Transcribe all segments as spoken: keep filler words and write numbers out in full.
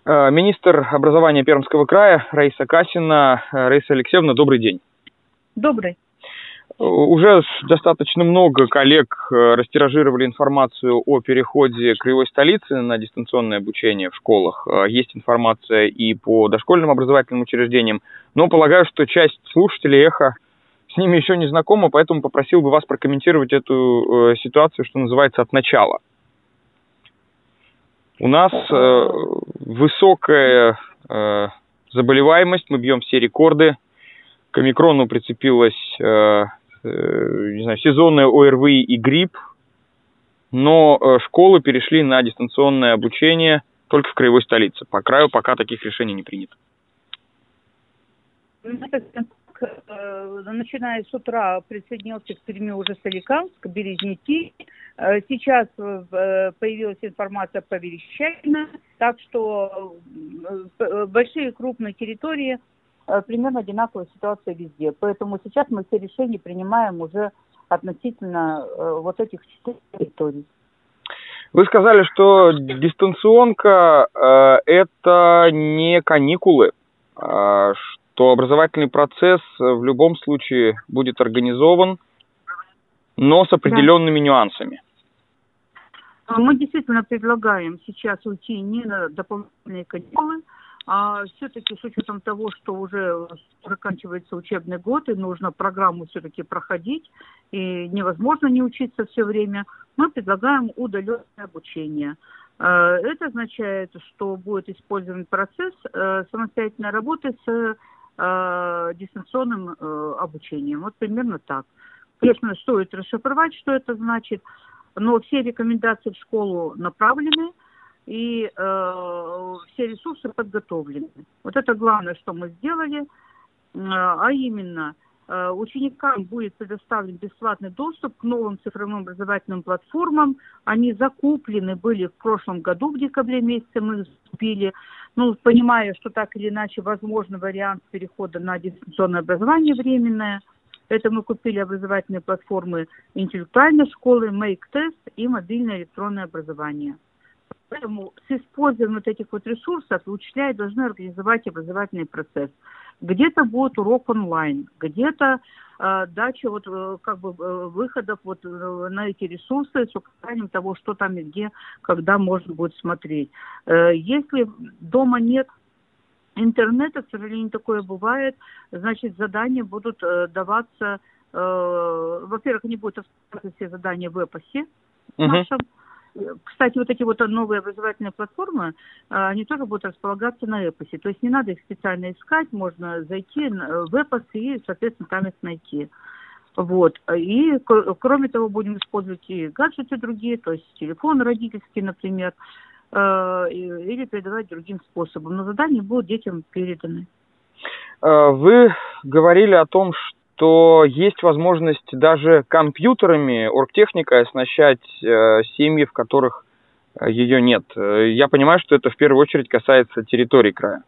Министр образования Пермского края Раиса Касина. Раиса Алексеевна, добрый день. Добрый. Уже достаточно много коллег растиражировали информацию о переходе краевой столицы на дистанционное обучение в школах. Есть информация и по дошкольным образовательным учреждениям, но полагаю, что часть слушателей «Эхо» с ними еще не знакома, поэтому попросил бы вас прокомментировать эту ситуацию, что называется, от начала. У нас э, высокая э, заболеваемость, мы бьем все рекорды. К омикрону прицепилась э, э, не знаю, сезонная ОРВИ и грипп, но э, школы перешли на дистанционное обучение только в краевой столице. По краю пока таких решений не принято. Начиная с утра присоединился к Перми уже Соликамск, Березники. Сейчас появилась информация по Верещагино, так что большие и крупные территории, примерно одинаковая ситуация везде. Поэтому сейчас мы все решения принимаем уже относительно вот этих четырех территорий. Вы сказали, что дистанционка э, это не каникулы, э, что образовательный процесс в любом случае будет организован, но с определенными да. нюансами. Мы действительно предлагаем сейчас уйти не на дополнительные каникулы, а все-таки с учетом того, что уже заканчивается учебный год и нужно программу все-таки проходить, и невозможно не учиться все время, мы предлагаем удаленное обучение. Это означает, что будет использован процесс самостоятельной работы с дистанционным обучением. Вот примерно так. Конечно, стоит расшифровать, что это значит, но все рекомендации в школу направлены, и э, все ресурсы подготовлены. Вот это главное, что мы сделали, э, а именно э, ученикам будет предоставлен бесплатный доступ к новым цифровым образовательным платформам. Они закуплены были в прошлом году, в декабре месяце мы закупили, ну, понимая, что так или иначе возможен вариант перехода на дистанционное образование временное. Это мы купили образовательные платформы интеллектуальной школы, Make-тест и мобильное электронное образование. Поэтому с использованием вот этих вот ресурсов учителя должны организовать образовательный процесс. Где-то будет урок онлайн, где-то э, дача вот, э, как бы, э, выходов вот, э, на эти ресурсы с указанием того, что там и где, когда можно будет смотреть. Э, если дома нет интернета, к сожалению, такое бывает, значит, задания будут э, даваться, э, во-первых, они будут рассказывать все задания в эпосе uh-huh. нашем. Кстати, вот эти вот новые образовательные платформы, они тоже будут располагаться на эпосе. То есть не надо их специально искать, можно зайти в эпос и, соответственно, там их найти. Вот. И, кроме того, будем использовать и гаджеты другие, то есть телефон родительский, например, или передавать другим способом. Но задания будут детям переданы. Вы говорили о том, что то есть возможность даже компьютерами оргтехникой оснащать э, семьи, в которых ее нет. Я понимаю, что это в первую очередь касается территории края.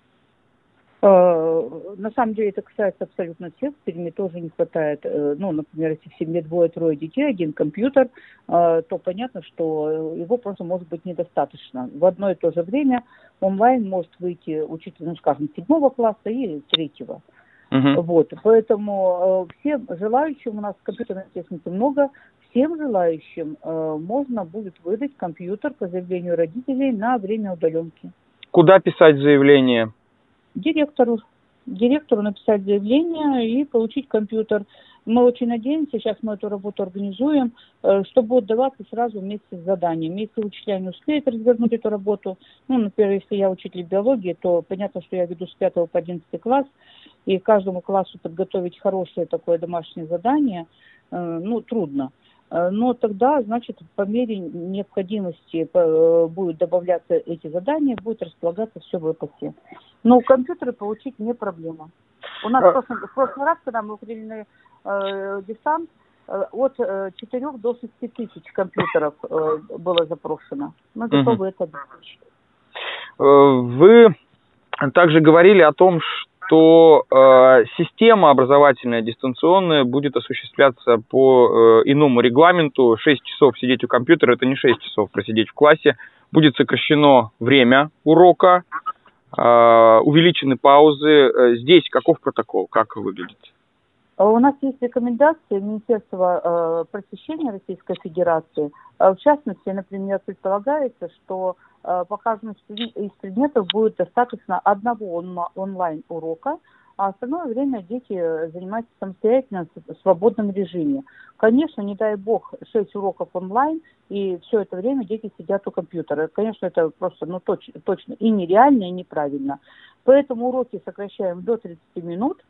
На самом деле это касается абсолютно всех. В Перми тоже не хватает, ну, например, если в семье двое-трое детей, один компьютер, то понятно, что его просто может быть недостаточно. В одно и то же время онлайн может выйти учитель, ну, скажем, седьмого класса и третьего. Uh-huh. Вот, поэтому э, всем желающим, у нас компьютерной техники много, всем желающим э, можно будет выдать компьютер по заявлению родителей на время удаленки. Куда писать заявление? Директору. Директору написать заявление и получить компьютер. Мы очень надеемся, сейчас мы эту работу организуем, э, что будет даваться сразу вместе с заданием. Если учителя не успеют развернуть эту работу, ну, например, если я учитель биологии, то понятно, что я веду с пятого по одиннадцатый класс, и каждому классу подготовить хорошее такое домашнее задание, э, ну, трудно. Но тогда, значит, по мере необходимости будут добавляться эти задания, будет располагаться все в эпосе. Но компьютеры получить не проблема. У нас а... в, прошлый, в прошлый раз, когда мы уходили на э, дистант, э, от э, четырёх до шести тысяч компьютеров э, было запрошено. Мы готовы угу. это делать. Вы также говорили о том, что то э, система образовательная дистанционная будет осуществляться по э, иному регламенту. шесть часов сидеть у компьютера – это не шесть часов просидеть в классе. будет сокращено время урока, увеличены паузы. Здесь каков протокол, как выглядит? У нас есть рекомендации Министерства э, просвещения Российской Федерации. В частности, например, предполагается, что э, по каждому из предметов будет достаточно одного он- онлайн-урока, а остальное время дети занимаются самостоятельно в свободном режиме. Конечно, не дай бог, шесть уроков онлайн, и все это время дети сидят у компьютера. Конечно, это просто ну, точ- точно и нереально, и неправильно. Поэтому уроки сокращаем до тридцати минут.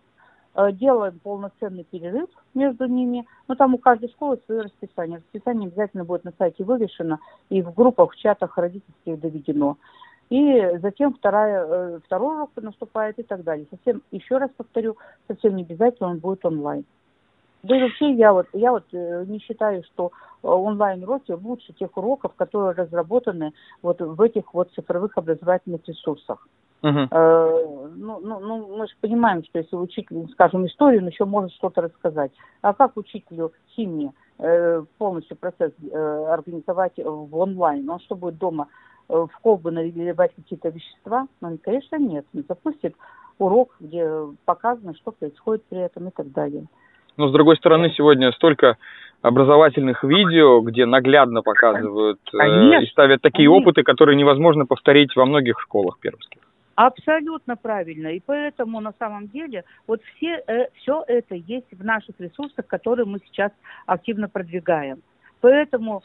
Делаем полноценный перерыв между ними. Но там у каждой школы свое расписание. Расписание обязательно будет на сайте вывешено и в группах, в чатах родительских доведено. И затем вторая, второй урок наступает и так далее. Совсем, еще раз повторю, совсем не обязательно он будет онлайн. Да и вообще я вот, я вот не считаю, что онлайн-уроки лучше тех уроков, которые разработаны вот в этих вот цифровых образовательных ресурсах. Uh-huh. Э, ну, ну, ну, мы же понимаем, что если учитель, скажем, историю, он еще может что-то рассказать. А как учителю химии э, полностью процесс э, организовать в онлайн? Он что, будет дома э, в колбы наливать какие-то вещества? Ну, конечно, нет. Он запустит урок, где показано, что происходит при этом и так далее. Но, с другой стороны, сегодня столько образовательных видео, где наглядно показывают э, и ставят такие Конечно. опыты, которые невозможно повторить во многих школах пермских. Абсолютно правильно. И поэтому на самом деле вот все, э, все это есть в наших ресурсах, которые мы сейчас активно продвигаем. Поэтому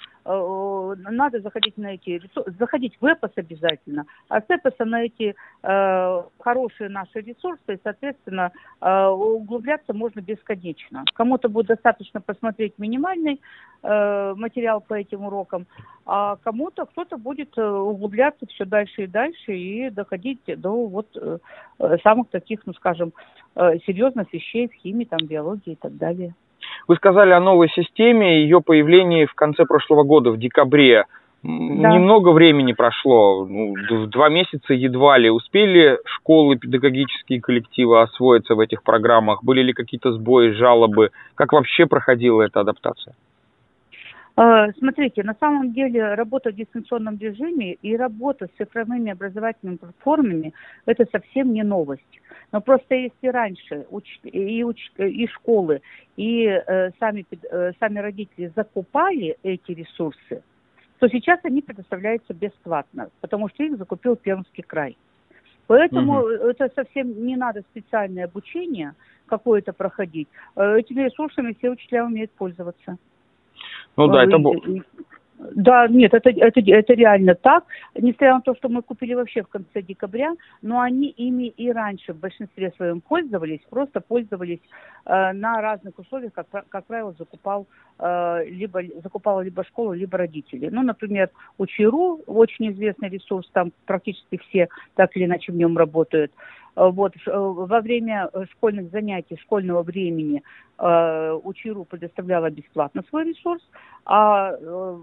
э, надо заходить на эти ресурсы, заходить в Эпос обязательно, а с Эпоса на эти э, хорошие наши ресурсы, и, соответственно, э, углубляться можно бесконечно. Кому-то будет достаточно посмотреть минимальный э, материал по этим урокам, а кому-то, кто-то будет углубляться все дальше и дальше и доходить до вот э, самых таких, ну скажем, э, серьезных вещей в химии, там, биологии и так далее. Вы сказали о новой системе, ее появлении в конце прошлого года, в декабре. Да. Немного времени прошло, ну, два месяца едва ли. Успели школы, педагогические коллективы освоиться в этих программах? Были ли какие-то сбои, жалобы? Как вообще проходила эта адаптация? Смотрите, на самом деле работа в дистанционном режиме и работа с цифровыми образовательными платформами – это совсем не новость. Но просто если раньше уч- и, уч- и школы, и э, сами, э, сами родители закупали эти ресурсы, то сейчас они предоставляются бесплатно, потому что их закупил Пермский край. Поэтому угу. это совсем не надо специальное обучение какое-то проходить. Этими ресурсами все учителя умеют пользоваться. Ну да, это было. Да, нет, это, это, это реально так. Несмотря на то, что мы купили вообще в конце декабря, но они ими и раньше в большинстве своем пользовались, просто пользовались э, на разных условиях, как, как правило, закупал, э, либо, закупала либо школа, либо родители. Ну, например, Учи.ру, очень известный ресурс, там практически все так или иначе в нем работают. Вот, во время школьных занятий, школьного времени э, Учи.ру предоставляла бесплатно свой ресурс, а э,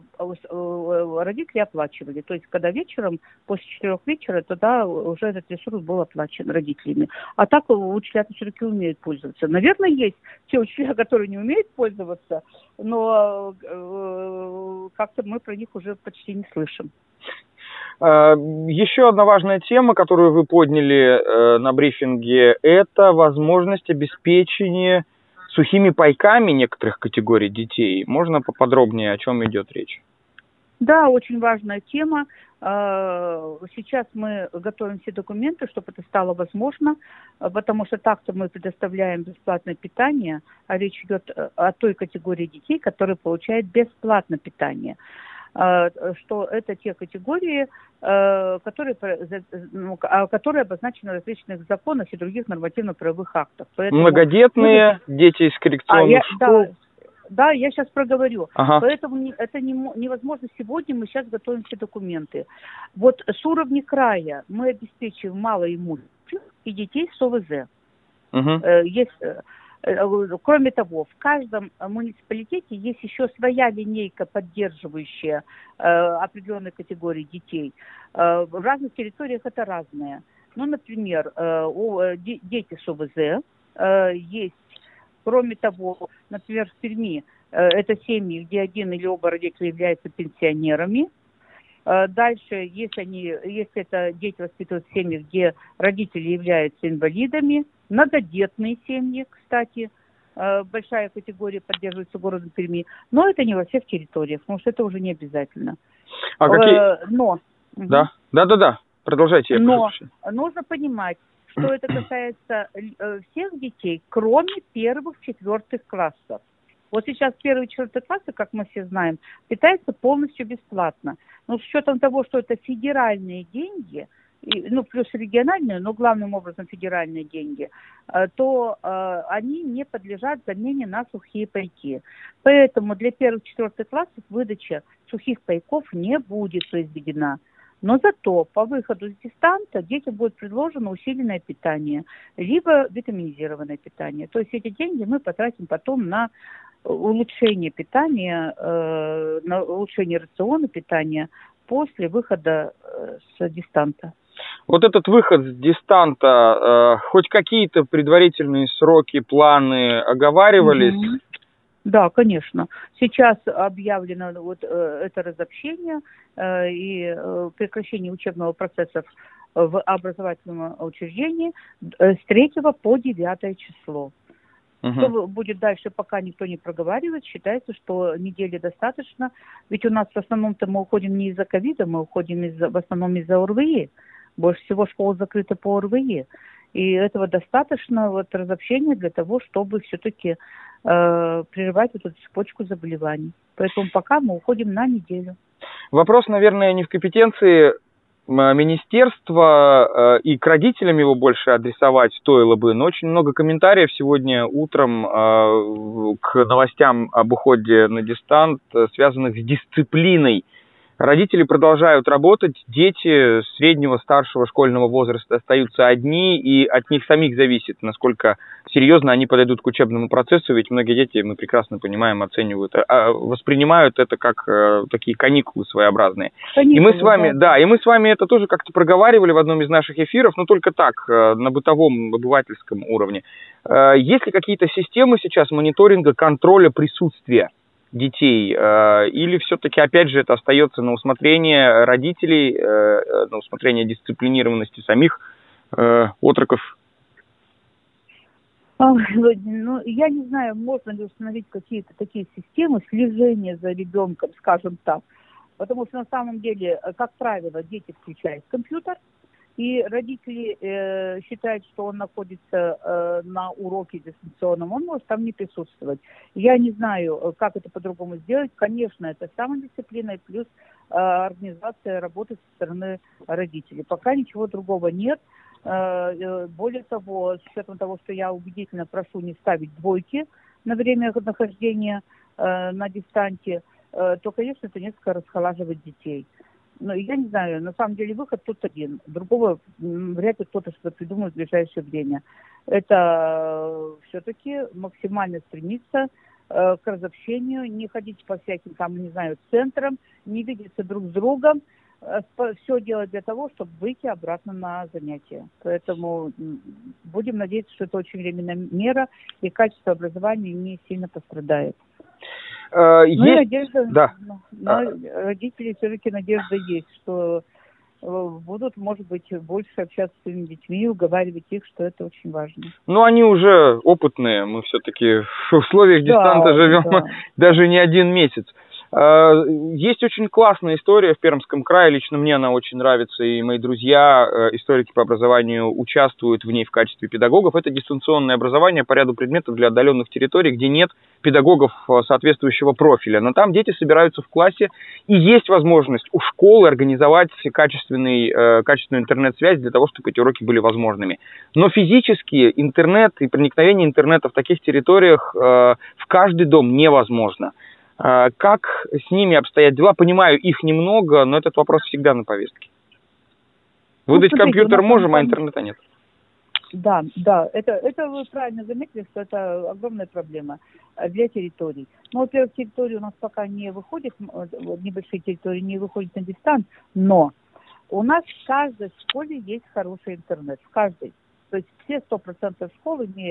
родители оплачивали. То есть, когда вечером, после четырех вечера, тогда уже этот ресурс был оплачен родителями. А так учителя все-таки умеют пользоваться. Наверное, есть те учителя, которые не умеют пользоваться, но э, как-то мы про них уже почти не слышим. Еще одна важная тема, которую вы подняли на брифинге, это возможность обеспечения сухими пайками некоторых категорий детей. Можно поподробнее, о чем идет речь? Да, очень важная тема. Сейчас мы готовим все документы, чтобы это стало возможно, потому что так-то мы предоставляем бесплатное питание, а речь идет о той категории детей, которые получают бесплатное питание. Что это те категории, которые, которые обозначены в различных законах и других нормативно-правовых актах. Поэтому многодетные, мы... дети из коррекционных а, я, школ. Да, да, я сейчас проговорю. Ага. Поэтому это не, невозможно сегодня, мы сейчас готовим все документы. Вот с уровня края мы обеспечиваем малоимущих и детей с О В З. Угу. Есть... Кроме того, в каждом муниципалитете есть еще своя линейка, поддерживающая э, определенной категории детей. Э, в разных территориях это разное. Ну, например, э, о, де, дети с О В З э, есть. Кроме того, например, в Перми э, это семьи, где один или оба родителя являются пенсионерами. Дальше, если, они, если это дети воспитывают в семьях, где родители являются инвалидами, многодетные семьи, кстати, большая категория поддерживается городом Перми, но это не во всех территориях, потому что это уже не обязательно. А какие... Но... Да, да, да, да. Продолжайте. Я Но прошу. нужно понимать, что это касается всех детей, кроме первых, четвертых классов. Вот сейчас первые, четвертые классы, как мы все знаем, питаются полностью бесплатно. Но с учетом того, что это федеральные деньги, ну, плюс региональные, но главным образом федеральные деньги, то э, они не подлежат замене на сухие пайки. Поэтому для первых, четвертых классов выдача сухих пайков не будет произведена. Но зато по выходу с дистанта детям будет предложено усиленное питание, либо витаминизированное питание. То есть эти деньги мы потратим потом на улучшение питания, э, на улучшение рациона питания после выхода э, с дистанта. Вот этот выход с дистанта, э, хоть какие-то предварительные сроки, планы оговаривались? Mm-hmm. Да, конечно. Сейчас объявлено вот э, это разобщение э, и э, прекращение учебного процесса в образовательном учреждении э, с третьего по девятое число. Uh-huh. Что будет дальше, пока никто не проговаривает, считается, что недели достаточно, ведь у нас в основном-то мы уходим не из-за ковида, мы уходим из в основном из-за ОРВИ. Больше всего школ закрыты по ОРВИ. И этого достаточно вот разобщения для того, чтобы все-таки э, прерывать эту цепочку заболеваний. Поэтому пока мы уходим на неделю. Вопрос, наверное, не в компетенции министерства, э, и к родителям его больше адресовать стоило бы, но очень много комментариев сегодня утром э, к новостям об уходе на дистант, связанных с дисциплиной. Родители продолжают работать, дети среднего, старшего школьного возраста остаются одни, и от них самих зависит, насколько серьезно они подойдут к учебному процессу, ведь многие дети, мы прекрасно понимаем, оценивают, а воспринимают это как э, такие каникулы своеобразные. Каникулы, и мы с вами, да. да, и мы с вами это тоже как-то проговаривали в одном из наших эфиров, но только так, э, на бытовом, обывательском уровне. Э, есть ли какие-то системы сейчас мониторинга, контроля присутствия детей, или все-таки, опять же, это остается на усмотрение родителей, на усмотрение дисциплинированности самих отроков? Ну, я не знаю, можно ли установить какие-то такие системы слежения за ребенком, скажем так, потому что на самом деле, как правило, дети включают компьютер, и родители э, считают, что он находится э, на уроке дистанционном, он может там не присутствовать. Я не знаю, как это по-другому сделать. Конечно, это самодисциплина и плюс э, организация работы со стороны родителей. Пока ничего другого нет. Э, более того, с учетом того, что я убедительно прошу не ставить двойки на время нахождения э, на дистанте, э, то, конечно, это несколько расхолаживает детей. Но я не знаю, на самом деле выход тут один. Другого вряд ли кто-то что-то придумает в ближайшее время. Это все-таки максимально стремиться э, к разобщению, не ходить по всяким там, не знаю, центрам, не видеться друг с другом. Э, все делать для того, чтобы выйти обратно на занятия. Поэтому будем надеяться, что это очень временная мера, и качество образования не сильно пострадает. Uh, ну есть... надежда, да. на родителей все-таки надежда есть, что будут, может быть, больше общаться с своими детьми, уговаривать их, что это очень важно. Ну, они уже опытные, мы все-таки в условиях дистанта да, живем да. даже не один месяц. Есть очень классная история в Пермском крае, лично мне она очень нравится, и мои друзья, историки по образованию, участвуют в ней в качестве педагогов. Это дистанционное образование по ряду предметов для отдаленных территорий, где нет педагогов соответствующего профиля. Но там дети собираются в классе, и есть возможность у школы организовать качественный, качественную интернет-связь для того, чтобы эти уроки были возможными. Но физически интернет и проникновение интернета в таких территориях в каждый дом невозможно. Как с ними обстоят дела? Понимаю, их немного, но этот вопрос всегда на повестке. Выдать ну, смотрите, компьютер можем, а интернета нет. Да, да, это, это вы правильно заметили, что это огромная проблема для территорий. Ну, во-первых, территории у нас пока не выходят, небольшие территории не выходят на дистант, но у нас в каждой школе есть хороший интернет, в каждой. То есть все сто процентов школ имеют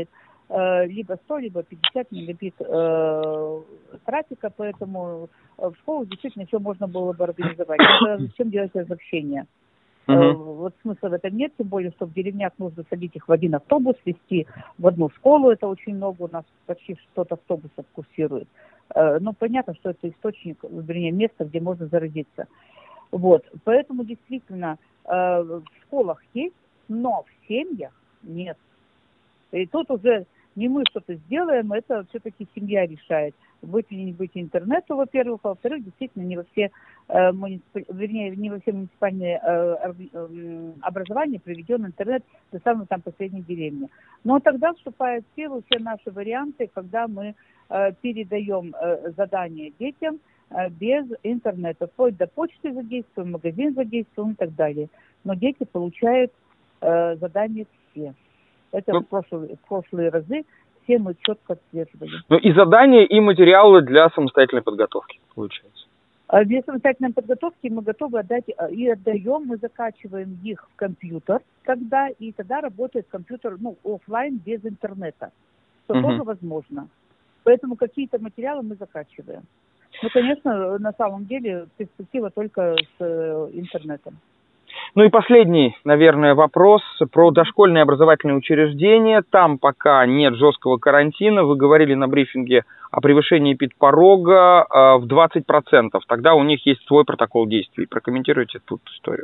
либо сто, либо пятьдесят мегабит э, трафика, поэтому в школу действительно все можно было бы организовать. Это зачем делать разобщение? Uh-huh. Вот смысла в этом нет, тем более, что в деревнях нужно садить их в один автобус, везти в одну школу, это очень много, у нас почти сто автобусов курсирует. Но понятно, что это источник, вернее, место, где можно заразиться. Вот, поэтому действительно в школах есть, но в семьях нет. И тут уже не мы что-то сделаем, это все-таки семья решает. Быть или не быть интернету, во-первых, а во-вторых, действительно, не во все, э, муниципаль... вернее, не во все муниципальные э, э, образования приведен интернет до самой там последней деревни. Но тогда вступают в силу все наши варианты, когда мы э, передаем э, задания детям э, без интернета. Вплоть до почты задействуем, магазин задействуем и так далее. Но дети получают э, задания все. Это ну, в, прошлые, в прошлые разы все мы четко отслеживали. Ну и задания, и материалы для самостоятельной подготовки, получается. Для самостоятельной подготовки мы готовы отдать и отдаем, мы закачиваем их в компьютер тогда, и тогда работает компьютер, ну, офлайн без интернета, что угу. тоже возможно. Поэтому какие-то материалы мы закачиваем. Ну, конечно, на самом деле перспектива только с интернетом. Ну и последний, наверное, вопрос про дошкольные образовательные учреждения. Там пока нет жесткого карантина. Вы говорили на брифинге о превышении эпидпорога в двадцать процентов. Тогда у них есть свой протокол действий. Прокомментируйте тут историю.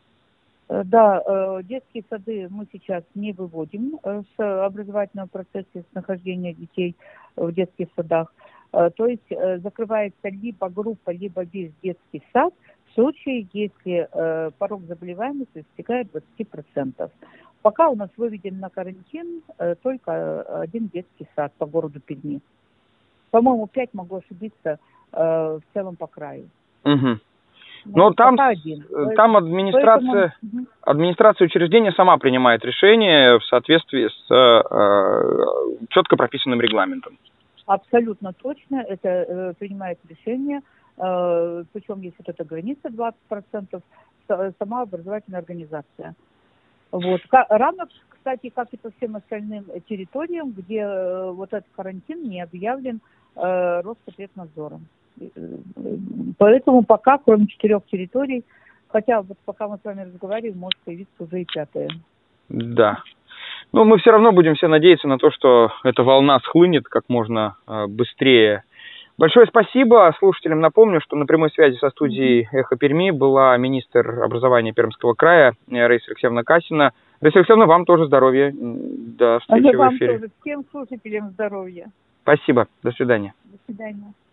Да, детские сады мы сейчас не выводим с образовательного процесса, с нахождения детей в детских садах. То есть закрывается либо группа, либо весь детский сад, в случае, если э, порог заболеваемости достигает двадцати процентов. Пока у нас выведен на карантин э, только один детский сад по городу Перми. По-моему, пять, могу ошибиться, э, в целом по краю. Угу. Но там, там администрация, Поэтому... администрация учреждения сама принимает решение в соответствии с э, четко прописанным регламентом. Абсолютно точно. Это э, принимает решение. Причем есть вот эта граница двадцать процентов, сама образовательная организация. Вот. Равно, кстати, как и по всем остальным территориям, где вот этот карантин не объявлен э, Роспотребнадзором. Поэтому пока, кроме четырех территорий, хотя вот пока мы с вами разговариваем, может появиться уже и пятая. Да. Но мы все равно будем все надеяться на то, что эта волна схлынет как можно быстрее. Большое спасибо. Слушателям напомню, что на прямой связи со студией «Эхо Перми» была министр образования Пермского края Раиса Алексеевна Касина. Раиса Алексеевна, вам тоже здоровья. До встречи в эфире. Вам тоже. Всем слушателям здоровья. Спасибо. До свидания. До свидания.